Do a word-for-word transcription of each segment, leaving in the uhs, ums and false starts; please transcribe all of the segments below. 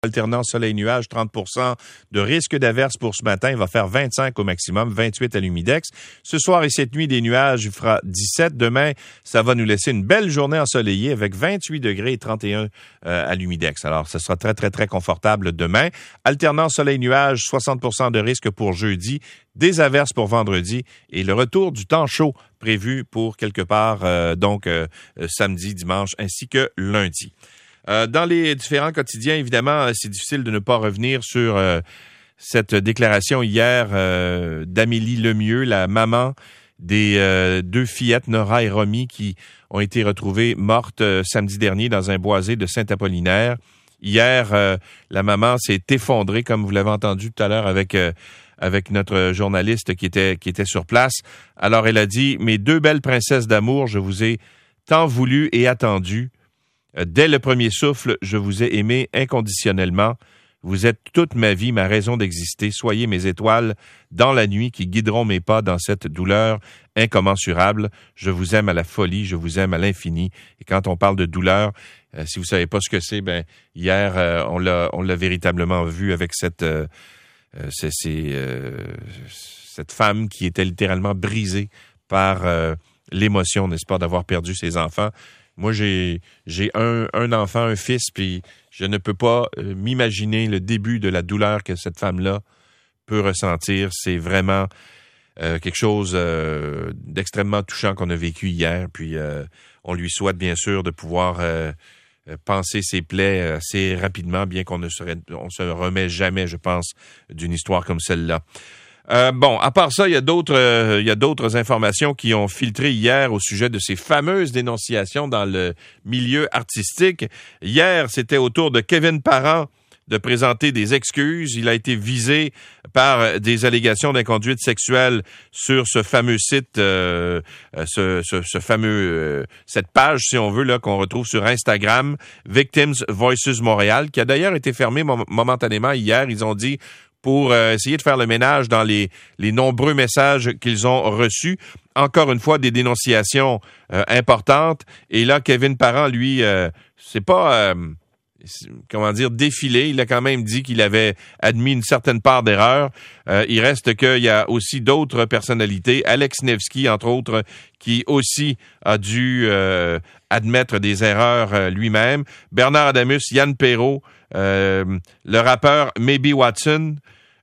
Alternant soleil-nuage, trente pour cent de risque d'averse pour ce matin. Il va faire vingt-cinq au maximum, vingt-huit à l'humidex. Ce soir et cette nuit, des nuages, il fera dix-sept. Demain, ça va nous laisser une belle journée ensoleillée avec vingt-huit degrés et trente et un euh, à l'humidex. Alors, ce sera très, très, très confortable demain. Alternant soleil-nuage, soixante pour cent de risque pour jeudi. Des averses pour vendredi et le retour du temps chaud prévu pour quelque part, euh, donc euh, samedi, dimanche ainsi que lundi. Euh, dans les différents quotidiens, évidemment, c'est difficile de ne pas revenir sur euh, cette déclaration hier euh, d'Amélie Lemieux, la maman des euh, deux fillettes, Nora et Romy, qui ont été retrouvées mortes euh, samedi dernier dans un boisé de Saint-Apollinaire. Hier, euh, la maman s'est effondrée, comme vous l'avez entendu tout à l'heure avec euh, avec notre journaliste qui était qui était sur place. Alors, elle a dit « Mes deux belles princesses d'amour, je vous ai tant voulu et attendu. Dès le premier souffle, je vous ai aimé inconditionnellement. Vous êtes toute ma vie, ma raison d'exister. Soyez mes étoiles dans la nuit qui guideront mes pas dans cette douleur incommensurable. Je vous aime à la folie, je vous aime à l'infini. » Et quand on parle de douleur, euh, si vous savez pas ce que c'est, ben hier, euh, on l'a on l'a véritablement vu avec cette euh, euh, c'est, c'est, euh, cette femme qui était littéralement brisée par euh, l'émotion, n'est-ce pas, d'avoir perdu ses enfants. Moi, j'ai j'ai un, un enfant, un fils, puis je ne peux pas euh, m'imaginer le début de la douleur que cette femme-là peut ressentir. C'est vraiment euh, quelque chose euh, d'extrêmement touchant qu'on a vécu hier. Puis euh, on lui souhaite bien sûr de pouvoir euh, panser ses plaies assez rapidement, bien qu'on ne serait, on se remet jamais, je pense, d'une histoire comme celle-là. Euh, bon, à part ça, il y a d'autres, euh, il y a d'autres informations qui ont filtré hier au sujet de ces fameuses dénonciations dans le milieu artistique. Hier, c'était au tour de Kevin Parent de présenter des excuses. Il a été visé par des allégations d'inconduite sexuelle sur ce fameux site, euh, ce, ce, ce fameux, euh, cette page, si on veut, là, qu'on retrouve sur Instagram, Victims Voices Montréal, qui a d'ailleurs été fermée mom- momentanément hier. Ils ont dit pour euh, essayer de faire le ménage dans les, les nombreux messages qu'ils ont reçus. Encore une fois, des dénonciations euh, importantes. Et là, Kevin Parent, lui, euh, c'est pas, euh, c'est, comment dire, défilé. Il a quand même dit qu'il avait admis une certaine part d'erreur. Euh, il reste qu'il y a aussi d'autres personnalités. Alex Nevsky, entre autres, qui aussi a dû euh, admettre des erreurs euh, lui-même. Bernard Adamus, Yann Perrault, euh, le rappeur Maybe Watson,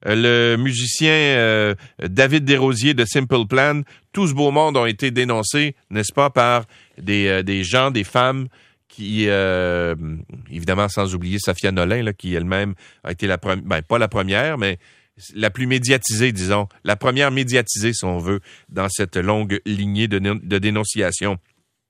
le musicien euh, David Desrosiers de Simple Plan, tout ce beau monde ont été dénoncés, n'est-ce pas, par des, euh, des gens, des femmes qui, euh, évidemment, sans oublier Safia Nolin, là, qui elle-même a été la première, ben pas la première, mais la plus médiatisée, disons, la première médiatisée, si on veut, dans cette longue lignée de, de dénonciation.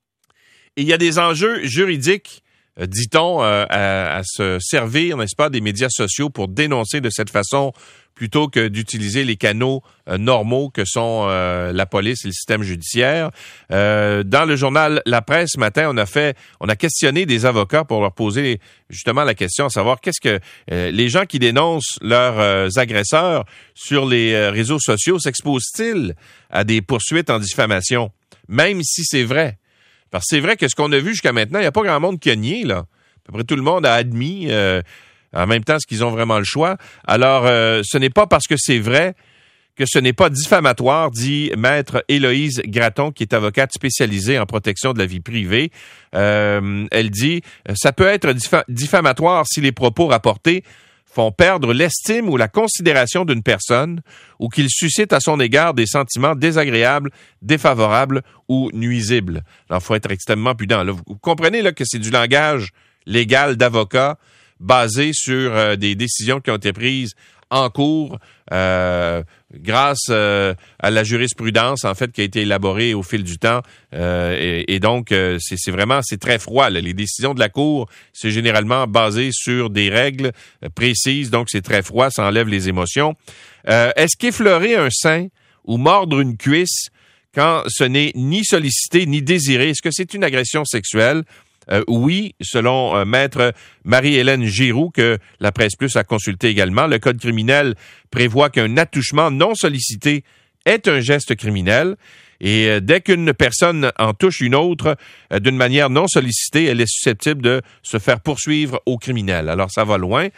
Et il y a des enjeux juridiques, dit-on, euh, à, à se servir, n'est-ce pas, des médias sociaux pour dénoncer de cette façon plutôt que d'utiliser les canaux euh, normaux que sont euh, la police et le système judiciaire. Euh, dans le journal La Presse ce matin, on a fait, on a questionné des avocats pour leur poser justement la question, à savoir qu'est-ce que euh, les gens qui dénoncent leurs euh, agresseurs sur les euh, réseaux sociaux s'exposent-ils à des poursuites en diffamation, même si c'est vrai. Parce que c'est vrai que ce qu'on a vu jusqu'à maintenant, il n'y a pas grand monde qui a nié, là. À peu près tout le monde a admis, euh, en même temps, ce qu'ils ont vraiment le choix. Alors, euh, ce n'est pas parce que c'est vrai que ce n'est pas diffamatoire, dit Maître Héloïse Gratton, qui est avocate spécialisée en protection de la vie privée. Euh, elle dit, ça peut être diffa- diffamatoire si les propos rapportés font perdre l'estime ou la considération d'une personne ou qu'ils suscitent à son égard des sentiments désagréables, défavorables ou nuisibles. Alors, il faut être extrêmement prudent. Là, vous comprenez là, que c'est du langage légal d'avocat basé sur euh, des décisions qui ont été prises en cours euh, grâce euh, à la jurisprudence en fait qui a été élaborée au fil du temps euh, et, et donc euh, c'est, c'est vraiment c'est très froid là. Les décisions de la cour c'est généralement basé sur des règles euh, précises, donc c'est très froid, ça enlève les émotions. Euh, est-ce qu'effleurer un sein ou mordre une cuisse quand ce n'est ni sollicité ni désiré, est-ce que c'est une agression sexuelle? Euh, oui, selon euh, Maître Marie-Hélène Giroux, que la Presse Plus a consulté également, le Code criminel prévoit qu'un attouchement non sollicité est un geste criminel. Et euh, dès qu'une personne en touche une autre euh, d'une manière non sollicitée, elle est susceptible de se faire poursuivre au criminel. Alors, ça va loin.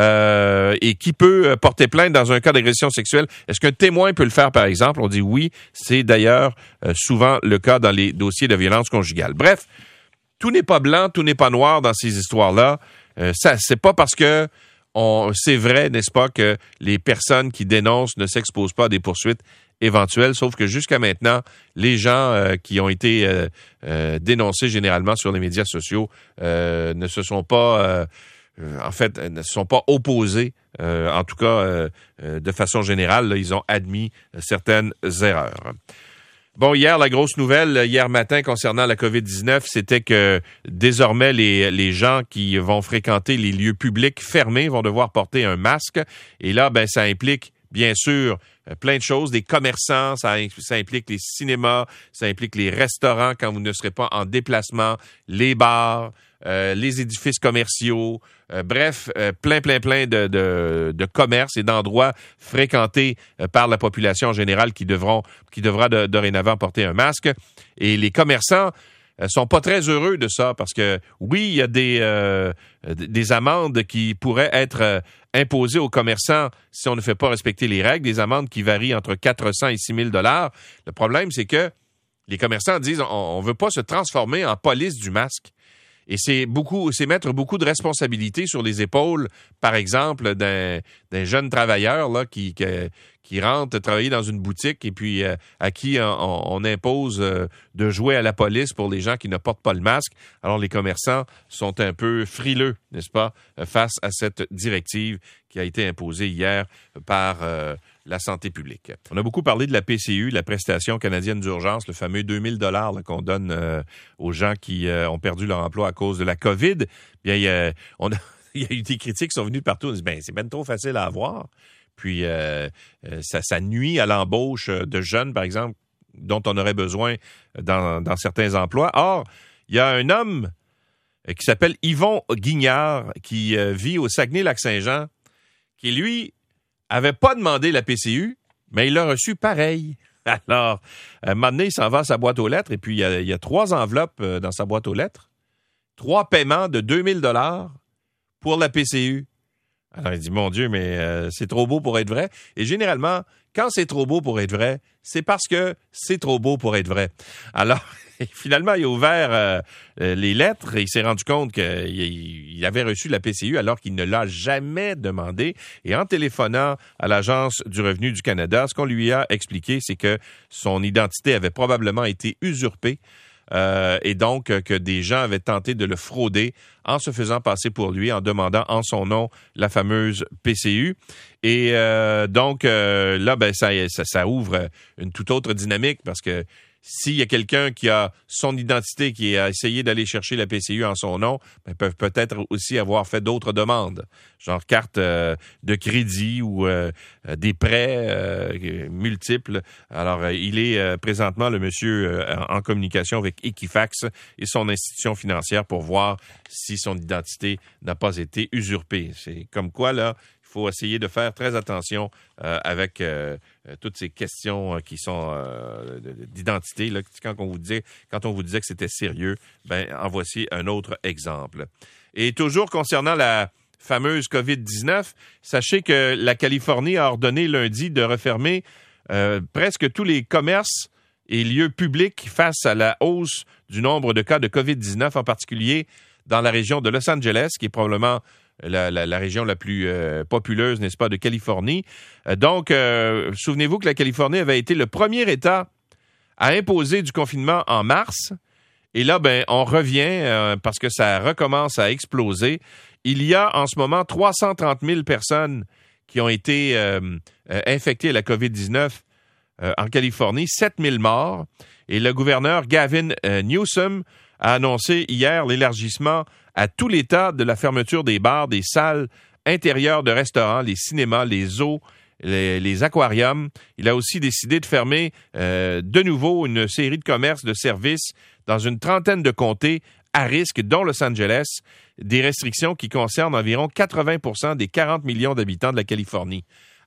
Euh, et qui peut porter plainte dans un cas d'agression sexuelle? Est-ce qu'un témoin peut le faire, par exemple? On dit oui. C'est d'ailleurs euh, souvent le cas dans les dossiers de violence conjugale. Bref, tout n'est pas blanc, tout n'est pas noir dans ces histoires-là. Euh, ça, c'est pas parce que on, c'est vrai, n'est-ce pas, que les personnes qui dénoncent ne s'exposent pas à des poursuites éventuelles, sauf que jusqu'à maintenant, les gens euh, qui ont été euh, euh, dénoncés généralement sur les médias sociaux euh, ne se sont pas, euh, euh, en fait, ne se sont pas opposés, euh, en tout cas, euh, euh, de façon générale, là, ils ont admis euh, certaines erreurs. Bon, hier, la grosse nouvelle, hier matin, concernant la covid dix-neuf, c'était que désormais, les, les gens qui vont fréquenter les lieux publics fermés vont devoir porter un masque. Et là, ben, ça implique, bien sûr, plein de choses. Des commerçants, ça, ça implique les cinémas, ça implique les restaurants quand vous ne serez pas en déplacement, les bars, euh, les édifices commerciaux, euh, bref, euh, plein, plein, plein de, de, de commerces et d'endroits fréquentés euh, par la population en général qui devront, qui devra de, dorénavant porter un masque. Et les commerçants euh, sont pas très heureux de ça parce que, oui, il y a des, euh, des amendes qui pourraient être euh, imposées aux commerçants si on ne fait pas respecter les règles, des amendes qui varient entre quatre cents et six mille dollars. Le problème, c'est que les commerçants disent on ne veut pas se transformer en police du masque. Et c'est beaucoup, c'est mettre beaucoup de responsabilités sur les épaules, par exemple, d'un, d'un jeune travailleur là, qui, qui, qui rentre travailler dans une boutique et puis euh, à qui on, on impose euh, de jouer à la police pour les gens qui ne portent pas le masque. Alors les commerçants sont un peu frileux, n'est-ce pas, face à cette directive qui a été imposée hier par euh, la santé publique. On a beaucoup parlé de la P C U, la prestation canadienne d'urgence, le fameux deux mille dollars là, qu'on donne euh, aux gens qui euh, ont perdu leur emploi à cause de la COVID. Bien, il y a, on a, il y a eu des critiques qui sont venues de partout. On dit, ben, c'est bien trop facile à avoir. Puis, euh, ça, ça nuit à l'embauche de jeunes, par exemple, dont on aurait besoin dans, dans certains emplois. Or, il y a un homme qui s'appelle Yvon Guignard, qui euh, vit au Saguenay-Lac-Saint-Jean, qui, lui, avait pas demandé la P C U, mais il l'a reçu pareil. Alors, un moment donné, il s'en va à sa boîte aux lettres, et puis il y a, il y a trois enveloppes dans sa boîte aux lettres, trois paiements de deux mille dollars pour la P C U. Alors, il dit, mon Dieu, mais euh, c'est trop beau pour être vrai. Et généralement, quand c'est trop beau pour être vrai, c'est parce que c'est trop beau pour être vrai. Alors, finalement, il a ouvert euh, les lettres et il s'est rendu compte qu'il il avait reçu la P C U alors qu'il ne l'a jamais demandé. Et en téléphonant à l'Agence du revenu du Canada, ce qu'on lui a expliqué, c'est que son identité avait probablement été usurpée. Euh, et donc que des gens avaient tenté de le frauder en se faisant passer pour lui, en demandant en son nom la fameuse P C U. Et euh, donc euh, là, ben ça, ça, ça ouvre une toute autre dynamique parce que s'il y a quelqu'un qui a son identité, qui a essayé d'aller chercher la P C U en son nom, ben, peuvent peut-être aussi avoir fait d'autres demandes, genre carte euh, de crédit ou euh, des prêts euh, multiples. Alors, euh, il est euh, présentement, le monsieur, euh, en communication avec Equifax et son institution financière pour voir si son identité n'a pas été usurpée. C'est comme quoi, là, il faut essayer de faire très attention euh, avec euh, toutes ces questions euh, qui sont euh, d'identité. Là, quand on vous disait, quand on vous disait que c'était sérieux, ben en voici un autre exemple. Et toujours concernant la fameuse covid dix-neuf, sachez que la Californie a ordonné lundi de refermer euh, presque tous les commerces et lieux publics face à la hausse du nombre de cas de covid dix-neuf, en particulier dans la région de Los Angeles, qui est probablement La, la, la région la plus euh, populeuse, n'est-ce pas, de Californie. Euh, donc, euh, souvenez-vous que la Californie avait été le premier État à imposer du confinement en mars. Et là, ben, on revient euh, parce que ça recommence à exploser. Il y a en ce moment trois cent trente mille personnes qui ont été euh, euh, infectées à la covid dix-neuf euh, en Californie, sept mille morts. Et le gouverneur Gavin euh, Newsom a annoncé hier l'élargissement à tout l'État de la fermeture des bars, des salles intérieures de restaurants, les cinémas, les zoos, les, les aquariums. Il a aussi décidé de fermer euh, de nouveau une série de commerces, de services dans une trentaine de comtés à risque, dont Los Angeles, des restrictions qui concernent environ quatre-vingts pour cent des quarante millions d'habitants de la Californie.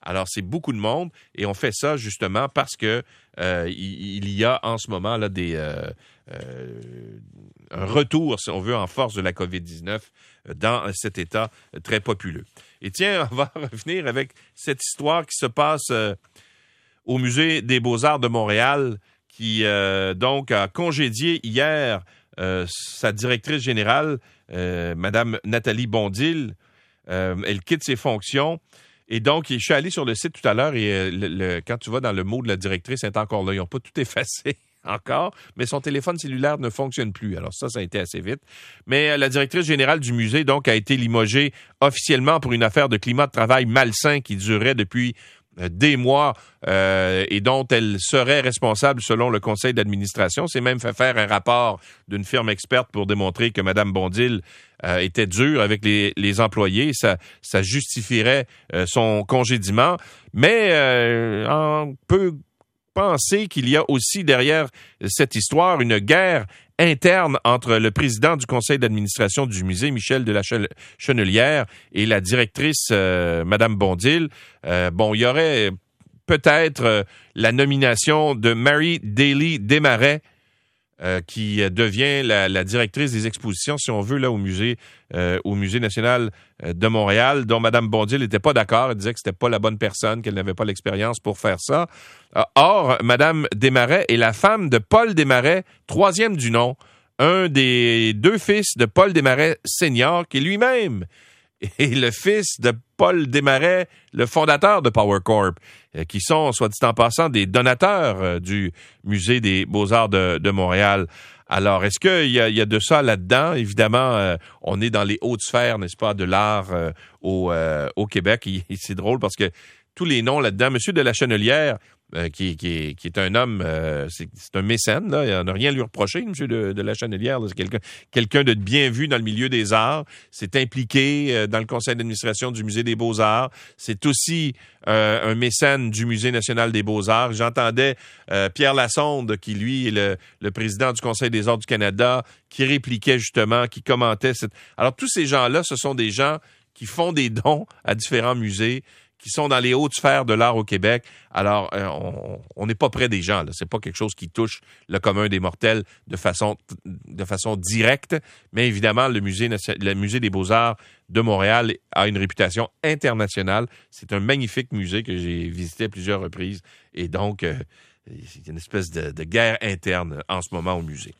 Alors, c'est beaucoup de monde et on fait ça justement parce que euh, il, il y a en ce moment là des euh, euh, un retour, si on veut, en force de la covid dix-neuf dans cet État très populeux. Et tiens, on va revenir avec cette histoire qui se passe euh, au Musée des Beaux-Arts de Montréal, qui euh, donc a congédié hier euh, sa directrice générale, euh, Madame Nathalie Bondil. Euh, elle quitte ses fonctions. Et donc, je suis allé sur le site tout à l'heure et euh, le, le, quand tu vas dans le mot de la directrice, elle est encore là. Ils n'ont pas tout effacé encore, mais son téléphone cellulaire ne fonctionne plus. Alors ça, ça a été assez vite. Mais euh, la directrice générale du musée, donc, a été limogée officiellement pour une affaire de climat de travail malsain qui durait depuis euh, des mois euh, et dont elle serait responsable selon le conseil d'administration. C'est même fait faire un rapport d'une firme experte pour démontrer que Mme Bondil euh, était dure avec les, les employés. Ça, ça justifierait euh, son congédiement. Mais euh, on peut penser qu'il y a aussi derrière cette histoire une guerre interne entre le président du conseil d'administration du musée, Michel de la Chenelière, et la directrice, euh, Mme Bondil. Euh, bon, il y aurait peut-être euh, la nomination de Mary Daly Desmarais, euh, qui devient la, la directrice des expositions, si on veut, là, au musée, euh, au Musée national de Montréal, dont Mme Bondil n'était pas d'accord. Elle disait que c'était pas la bonne personne, qu'elle n'avait pas l'expérience pour faire ça. Or, Mme Desmarais est la femme de Paul Desmarais, troisième du nom, un des deux fils de Paul Desmarais senior, qui lui-même est le fils de Paul Desmarais, le fondateur de Power Corp, qui sont, soit dit en passant, des donateurs du Musée des Beaux-Arts de, de Montréal. Alors, est-ce qu'il y a, il y a de ça là-dedans? Évidemment, euh, on est dans les hautes sphères, n'est-ce pas, de l'art euh, au, euh, au Québec. Et, et c'est drôle parce que tous les noms là-dedans, Monsieur de la Chenelière, euh, qui, qui, est, qui est un homme, euh, c'est, c'est un mécène, là, il n'y a rien à lui reprocher, Monsieur de, de la Chenelière, là, c'est quelqu'un, quelqu'un de bien vu dans le milieu des arts, c'est impliqué euh, dans le conseil d'administration du Musée des Beaux-Arts, c'est aussi euh, un mécène du Musée national des Beaux-Arts. J'entendais euh, Pierre Lassonde, qui lui est le, le président du Conseil des arts du Canada, qui répliquait justement, qui commentait. Cette... Alors tous ces gens-là, ce sont des gens qui font des dons à différents musées, qui sont dans les hautes sphères de l'art au Québec. Alors, euh, on n'est pas près des gens, là. C'est pas quelque chose qui touche le commun des mortels de façon, de façon directe, mais évidemment, le musée, le musée des Beaux-Arts de Montréal a une réputation internationale. C'est un magnifique musée que j'ai visité à plusieurs reprises. Et donc, euh, il y a une espèce de, de guerre interne en ce moment au musée.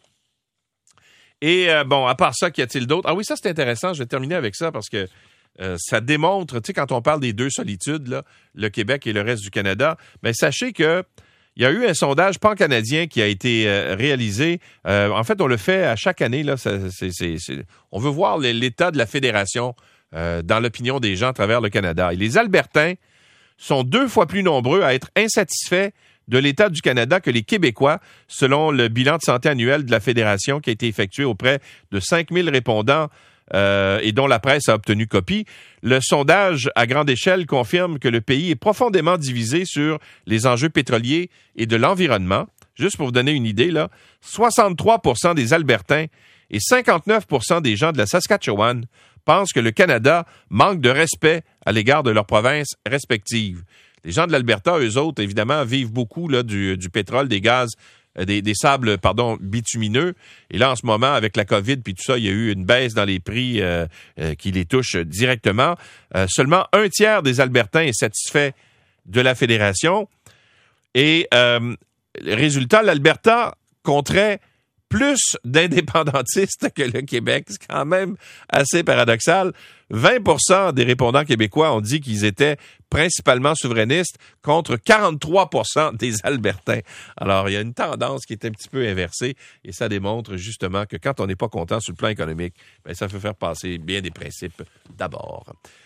Et euh, bon, à part ça, qu'y a-t-il d'autre? Ah oui, ça, c'est intéressant. Je vais terminer avec ça parce que Euh, ça démontre, tu sais, quand on parle des deux solitudes, là, le Québec et le reste du Canada, bien, sachez que il y a eu un sondage pan-canadien qui a été euh, réalisé. Euh, en fait, on le fait à chaque année. Là, ça, c'est, c'est, c'est, on veut voir l'état de la fédération euh, dans l'opinion des gens à travers le Canada. Et les Albertains sont deux fois plus nombreux à être insatisfaits de l'état du Canada que les Québécois, selon le bilan de santé annuel de la fédération qui a été effectué auprès de cinq mille répondants Euh, et dont la presse a obtenu copie. Le sondage à grande échelle confirme que le pays est profondément divisé sur les enjeux pétroliers et de l'environnement. Juste pour vous donner une idée, là, soixante-trois pour cent des Albertains et cinquante-neuf pour cent des gens de la Saskatchewan pensent que le Canada manque de respect à l'égard de leurs provinces respectives. Les gens de l'Alberta, eux autres, évidemment, vivent beaucoup là, du, du pétrole, des gaz, Des, des sables pardon bitumineux. Et là, en ce moment, avec la COVID puis tout ça, il y a eu une baisse dans les prix euh, euh, qui les touche directement. Euh, seulement un tiers des Albertains est satisfait de la fédération. Et euh, résultat, l'Alberta compterait plus d'indépendantistes que le Québec. C'est quand même assez paradoxal. vingt pour cent des répondants québécois ont dit qu'ils étaient principalement souverainistes contre quarante-trois pour cent des Albertains. Alors, il y a une tendance qui est un petit peu inversée et ça démontre justement que quand on n'est pas content sur le plan économique, bien, ça peut faire passer bien des principes d'abord.